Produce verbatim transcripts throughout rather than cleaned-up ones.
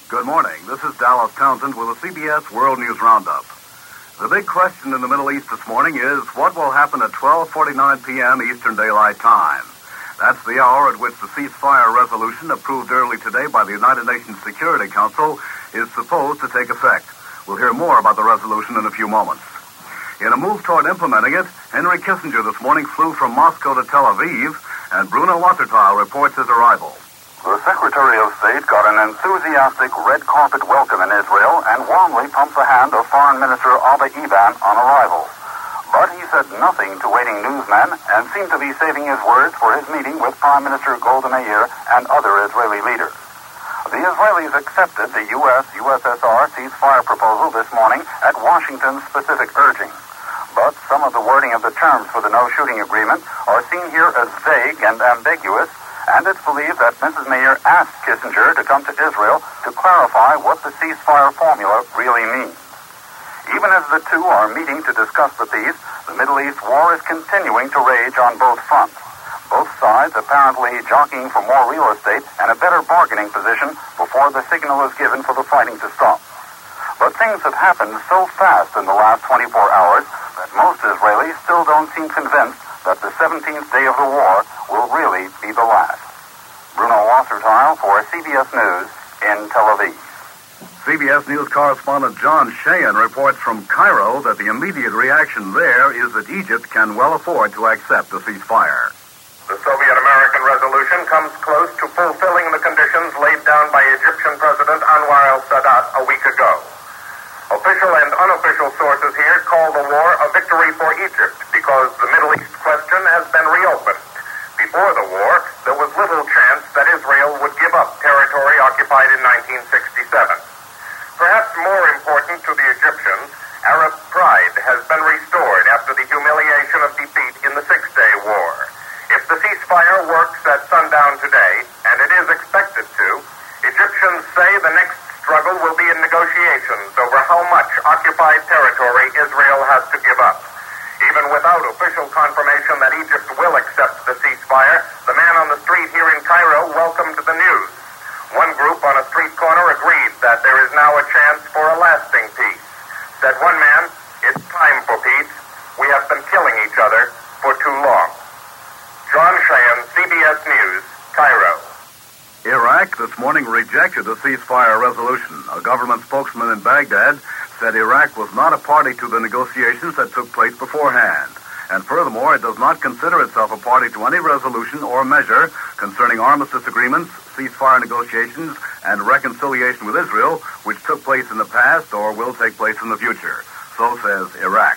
Good morning. This is Dallas Townsend with the C B S World News Roundup. The big question in the Middle East this morning is what will happen at twelve forty-nine p.m. Eastern Daylight Time. That's the hour at which the ceasefire resolution approved early today by the United Nations Security Council is supposed to take effect. We'll hear more about the resolution in a few moments. In a move toward implementing it, Henry Kissinger this morning flew from Moscow to Tel Aviv, and Bruno Wasserteil reports his arrival. The Secretary of State got an enthusiastic red carpet welcome in Israel and warmly pumped the hand of Foreign Minister Abba Eban on arrival. But he said nothing to waiting newsmen and seemed to be saving his words for his meeting with Prime Minister Golda Meir and other Israeli leaders. The Israelis accepted the U S U S S R ceasefire proposal this morning at Washington's specific urging. But some of the wording of the terms for the no-shooting agreement are seen here as vague and ambiguous, and it's believed that Missus Meir asked Kissinger to come to Israel to clarify what the ceasefire formula really means. Even as the two are meeting to discuss the peace, the Middle East war is continuing to rage on both fronts. Both sides apparently jockeying for more real estate and a better bargaining position before the signal is given for the fighting to stop. But things have happened so fast in the last twenty-four hours that most Israelis still don't seem convinced that the seventeenth day of the war will really be the last. Bruno Wasserteil for C B S News in Tel Aviv. C B S News correspondent John Sheehan reports from Cairo that the immediate reaction there is that Egypt can well afford to accept the ceasefire. The Soviet-American resolution comes close to fulfilling the conditions laid down by Egyptian President Anwar el-Sadat a week ago. Official and unofficial sources here call the war a victory for Egypt because the Middle East question has been reopened. Before the war, there was little chance that Israel would give up territory occupied in nineteen sixty-seven. Perhaps more important to the Egyptians, Arab pride has been restored after the humiliation of defeat in the Six-Day War. If the ceasefire works at sundown today, and it is expected to, Egyptians say the next struggle will be in negotiations over how much occupied territory Israel has to give up. Even without official confirmation that Egypt will accept the ceasefire, the man on the street here in Cairo welcomed the news. One group on a street corner agreed that there is now a chance for a lasting peace. Said one man, "It's time for peace. We have been killing each other for too long." John Sheehan, C B S News, Cairo. Iraq this morning rejected the ceasefire resolution. A government spokesman in Baghdad said Iraq was not a party to the negotiations that took place beforehand. And furthermore, it does not consider itself a party to any resolution or measure concerning armistice agreements, ceasefire negotiations, and reconciliation with Israel, which took place in the past or will take place in the future. So says Iraq.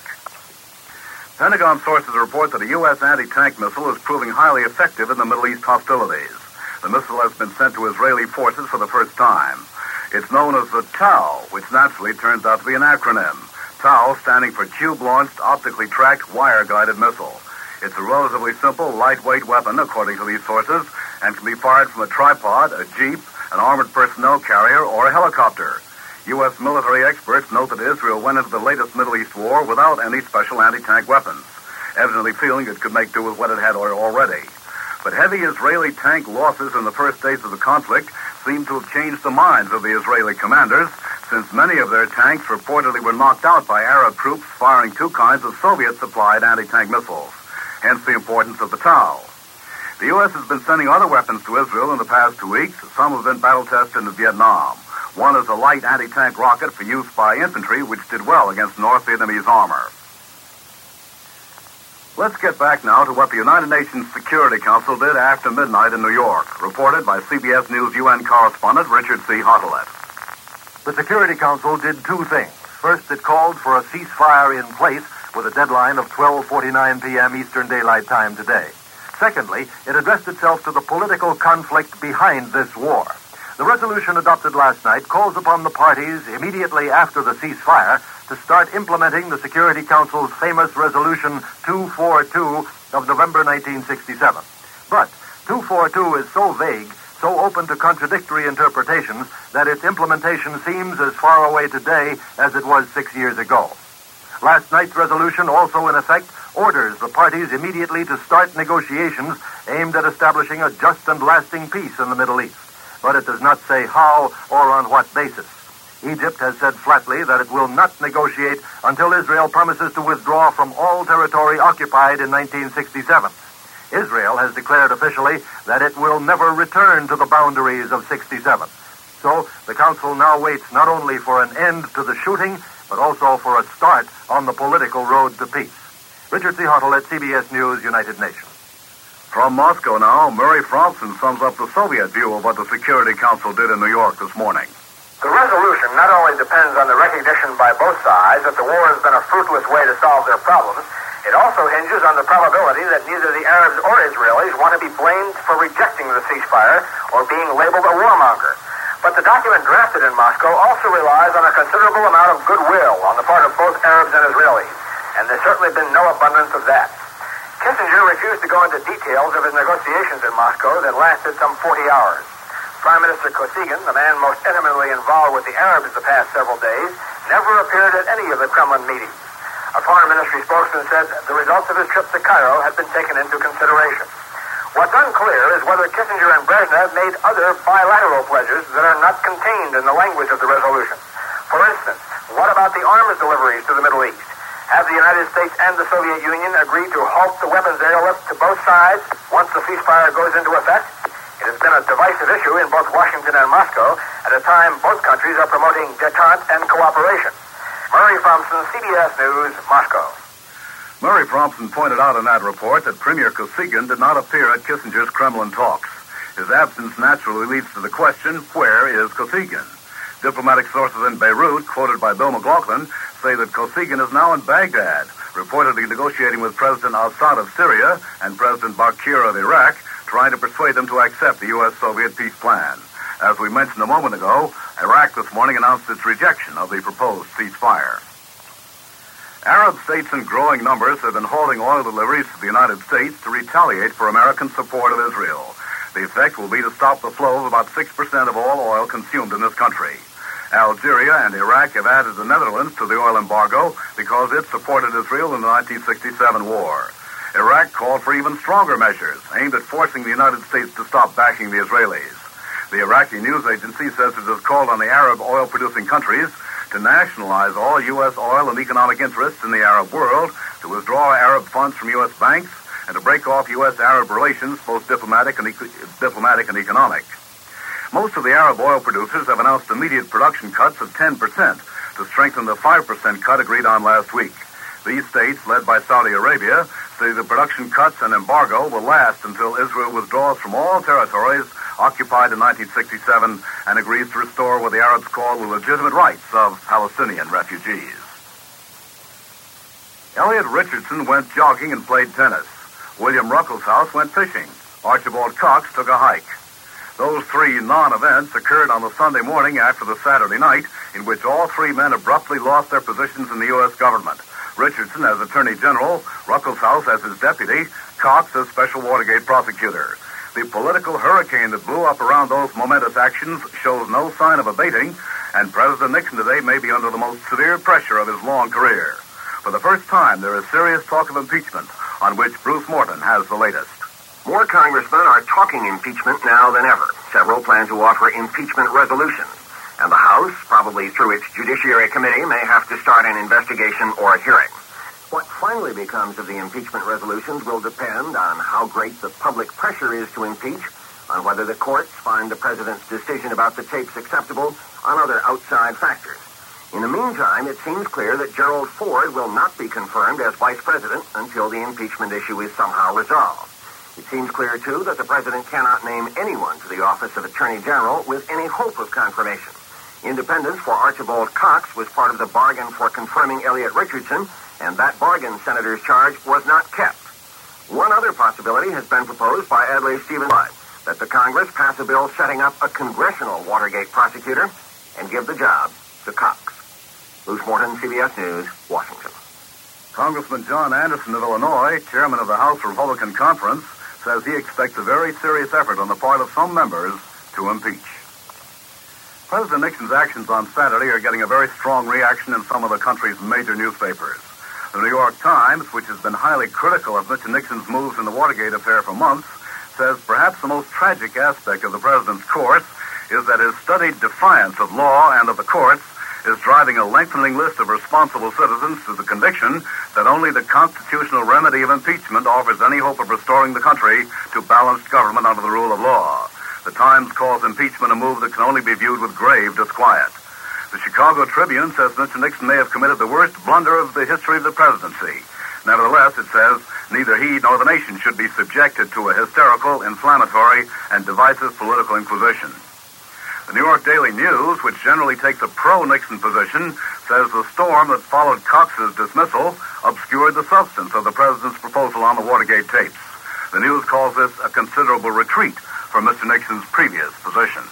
Pentagon sources report that a U S anti-tank missile is proving highly effective in the Middle East hostilities. The missile has been sent to Israeli forces for the first time. It's known as the TOW, which naturally turns out to be an acronym. TOW standing for Tube-Launched Optically Tracked Wire-Guided Missile. It's a relatively simple, lightweight weapon, according to these sources, and can be fired from a tripod, a jeep, an armored personnel carrier, or a helicopter. U S military experts note that Israel went into the latest Middle East war without any special anti-tank weapons, evidently feeling it could make do with what it had already. But heavy Israeli tank losses in the first days of the conflict seem to have changed the minds of the Israeli commanders, since many of their tanks reportedly were knocked out by Arab troops firing two kinds of Soviet-supplied anti-tank missiles, hence the importance of the TOW. The U S has been sending other weapons to Israel in the past two weeks. Some have been battle-tested in Vietnam. One is a light anti-tank rocket for use by infantry, which did well against North Vietnamese armor. Let's get back now to what the United Nations Security Council did after midnight in New York, reported by C B S News U N correspondent Richard C. Hartelet. The Security Council did two things. First, it called for a ceasefire in place with a deadline of twelve forty-nine p.m. Eastern Daylight Time today. Secondly, it addressed itself to the political conflict behind this war. The resolution adopted last night calls upon the parties immediately after the ceasefire to start implementing the Security Council's famous Resolution two forty-two of November nineteen sixty-seven. But two forty-two is so vague, so open to contradictory interpretations, that its implementation seems as far away today as it was six years ago. Last night's resolution also, in effect, orders the parties immediately to start negotiations aimed at establishing a just and lasting peace in the Middle East. but it does not say how or on what basis. Egypt has said flatly that it will not negotiate until Israel promises to withdraw from all territory occupied in nineteen sixty-seven. Israel has declared officially that it will never return to the boundaries of sixty-seven. So the Council now waits not only for an end to the shooting, but also for a start on the political road to peace. Richard C. Hartelett, C B S News, United Nations. From Moscow now, Murray Fromson sums up the Soviet view of what the Security Council did in New York this morning. The resolution not only depends on the recognition by both sides that the war has been a fruitless way to solve their problems, it also hinges on the probability that neither the Arabs or Israelis want to be blamed for rejecting the ceasefire or being labeled a warmonger. But the document drafted in Moscow also relies on a considerable amount of goodwill on the part of both Arabs and Israelis, and there's certainly been no abundance of that. Kissinger refused to go into details of his negotiations in Moscow that lasted some forty hours. Prime Minister Kosygin, the man most intimately involved with the Arabs the past several days, never appeared at any of the Kremlin meetings. A foreign ministry spokesman said the results of his trip to Cairo had been taken into consideration. What's unclear is whether Kissinger and Brezhnev made other bilateral pledges that are not contained in the language of the resolution. For instance, what about the arms deliveries to the Middle East? Have the United States and the Soviet Union agreed to halt the weapons airlift to both sides once the ceasefire goes into effect? It has been a divisive issue in both Washington and Moscow at a time both countries are promoting détente and cooperation. Murray Fromson, C B S News, Moscow. Murray Fromson pointed out in that report that Premier Kosygin did not appear at Kissinger's Kremlin talks. His absence naturally leads to the question, where is Kosygin? Diplomatic sources in Beirut, quoted by Bill McLaughlin, say that Kosygin is now in Baghdad, reportedly negotiating with President Assad of Syria and President Bakir of Iraq, trying to persuade them to accept the U S Soviet peace plan. As we mentioned a moment ago, Iraq this morning announced its rejection of the proposed ceasefire. Arab states in growing numbers have been halting oil deliveries to the United States to retaliate for American support of Israel. The effect will be to stop the flow of about six percent of all oil consumed in this country. Algeria and Iraq have added the Netherlands to the oil embargo because it supported Israel in the nineteen sixty-seven war. Iraq called for even stronger measures aimed at forcing the United States to stop backing the Israelis. The Iraqi news agency says it has called on the Arab oil-producing countries to nationalize all U S oil and economic interests in the Arab world, to withdraw Arab funds from U S banks, and to break off U S-Arab relations, both diplomatic and, e- diplomatic and economic. Most of the Arab oil producers have announced immediate production cuts of ten percent to strengthen the five percent cut agreed on last week. These states, led by Saudi Arabia, say the production cuts and embargo will last until Israel withdraws from all territories occupied in nineteen sixty-seven and agrees to restore what the Arabs call the legitimate rights of Palestinian refugees. Elliot Richardson went jogging and played tennis. William Ruckelshaus went fishing. Archibald Cox took a hike. Those three non-events occurred on the Sunday morning after the Saturday night, in which all three men abruptly lost their positions in the U S government. Richardson as Attorney General, Ruckelshaus as his deputy, Cox as Special Watergate prosecutor. The political hurricane that blew up around those momentous actions shows no sign of abating, and President Nixon today may be under the most severe pressure of his long career. For the first time, there is serious talk of impeachment, on which Bruce Morton has the latest. More congressmen are talking impeachment now than ever. Several plan to offer impeachment resolutions. And the House, probably through its Judiciary Committee, may have to start an investigation or a hearing. What finally becomes of the impeachment resolutions will depend on how great the public pressure is to impeach, on whether the courts find the president's decision about the tapes acceptable, on other outside factors. In the meantime, it seems clear that Gerald Ford will not be confirmed as vice president until the impeachment issue is somehow resolved. It seems clear, too, that the president cannot name anyone to the office of Attorney General with any hope of confirmation. Independence for Archibald Cox was part of the bargain for confirming Elliot Richardson, and that bargain, Senator's charge, was not kept. One other possibility has been proposed by Adlai Stevenson, that the Congress pass a bill setting up a congressional Watergate prosecutor and give the job to Cox. Bruce Morton, C B S News, Washington. Congressman John Anderson of Illinois, chairman of the House Republican Conference, says he expects a very serious effort on the part of some members to impeach. President Nixon's actions on Saturday are getting a very strong reaction in some of the country's major newspapers. The New York Times, which has been highly critical of Mister Nixon's moves in the Watergate affair for months, says perhaps the most tragic aspect of the president's course is that his studied defiance of law and of the courts is driving a lengthening list of responsible citizens to the conviction that only the constitutional remedy of impeachment offers any hope of restoring the country to balanced government under the rule of law. The Times calls impeachment a move that can only be viewed with grave disquiet. The Chicago Tribune says Mister Nixon may have committed the worst blunder of the history of the presidency. Nevertheless, it says neither he nor the nation should be subjected to a hysterical, inflammatory, and divisive political inquisition. The New York Daily News, which generally takes a pro-Nixon position, says the storm that followed Cox's dismissal obscured the substance of the president's proposal on the Watergate tapes. The News calls this a considerable retreat from Mister Nixon's previous position.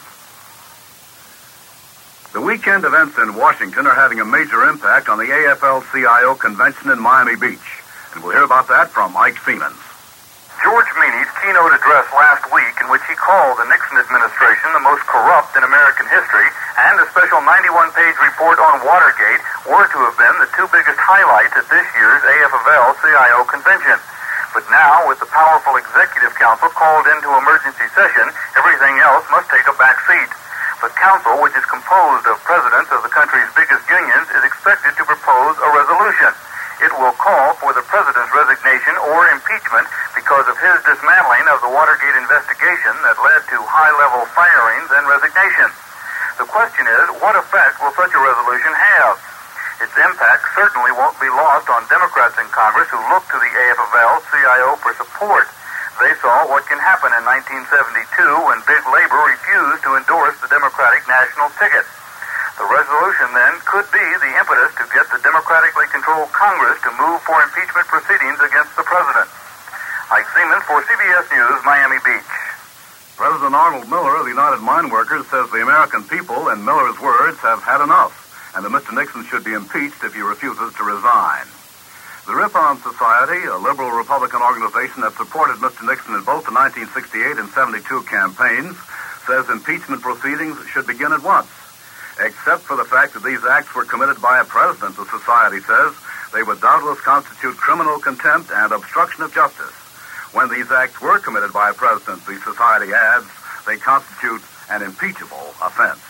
The weekend events in Washington are having a major impact on the A F L C I O convention in Miami Beach. And we'll hear about that from Ike Siemens. George Meany's keynote address last week, in which he called the Nixon administration the most corrupt in American history, and a special ninety-one page report on Watergate were to have been the two biggest highlights at this year's A F L C I O convention. But now, with the powerful Executive Council called into emergency session, everything else must take a back seat. The council, which is composed of presidents of the country's biggest unions, is expected to propose a resolution. It will call for the president's resignation or impeachment because of his dismantling of the Watergate investigation that led to high-level firings and resignations. The question is, what effect will such a resolution have? Its impact certainly won't be lost on Democrats in Congress who look to the A F L C I O for support. They saw what can happen in nineteen seventy-two when big labor refused to endorse the Democratic national ticket. The resolution, then, could be the impetus to get the democratically controlled Congress to move for impeachment proceedings against the president. Ike Siemens for C B S News, Miami Beach. President Arnold Miller of the United Mine Workers says the American people, in Miller's words, have had enough, and that Mister Nixon should be impeached if he refuses to resign. The Ripon Society, a liberal Republican organization that supported Mister Nixon in both the nineteen sixty-eight and seventy-two campaigns, says impeachment proceedings should begin at once. Except for the fact that these acts were committed by a president, the society says, they would doubtless constitute criminal contempt and obstruction of justice. When these acts were committed by a president, the society adds, they constitute an impeachable offense.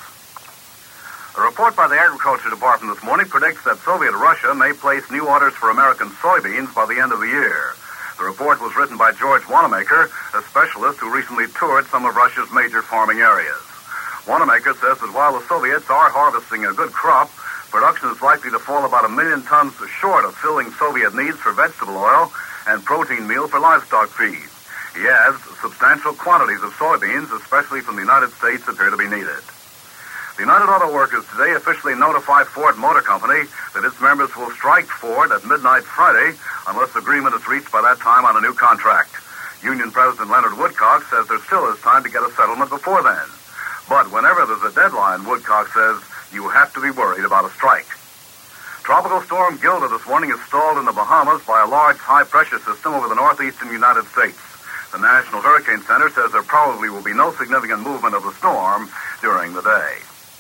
A report by the Agriculture Department this morning predicts that Soviet Russia may place new orders for American soybeans by the end of the year. The report was written by George Wanamaker, a specialist who recently toured some of Russia's major farming areas. Wanamaker says that while the Soviets are harvesting a good crop, production is likely to fall about a million tons short of filling Soviet needs for vegetable oil and protein meal for livestock feed. He adds substantial quantities of soybeans, especially from the United States, appear to be needed. The United Auto Workers today officially notified Ford Motor Company that its members will strike Ford at midnight Friday unless agreement is reached by that time on a new contract. Union President Leonard Woodcock says there still is time to get a settlement before then. But whenever there's a deadline, Woodcock says, you have to be worried about a strike. Tropical storm Gilda this morning is stalled in the Bahamas by a large high-pressure system over the northeastern United States. The National Hurricane Center says there probably will be no significant movement of the storm during the day.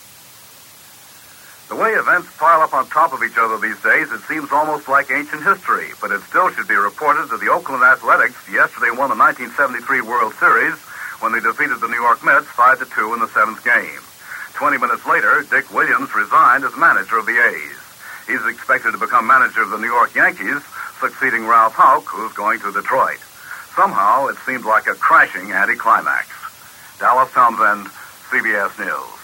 The way events pile up on top of each other these days, it seems almost like ancient history, but it still should be reported that the Oakland Athletics yesterday won the nineteen seventy-three World Series when they defeated the New York Mets five to two in the seventh game. Twenty minutes later, Dick Williams resigned as manager of the A's. He's expected to become manager of the New York Yankees, succeeding Ralph Houck, who's going to Detroit. Somehow, it seemed like a crashing anticlimax. Dallas Townsend, C B S News.